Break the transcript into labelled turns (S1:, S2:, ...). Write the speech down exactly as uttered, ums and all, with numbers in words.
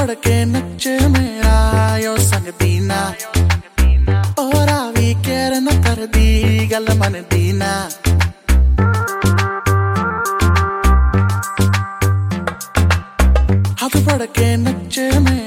S1: फड़ के नचे मेरा यो संग दीना और आवी केर न कर दी गल मन दीना हाथ फड़ के नचे मेरा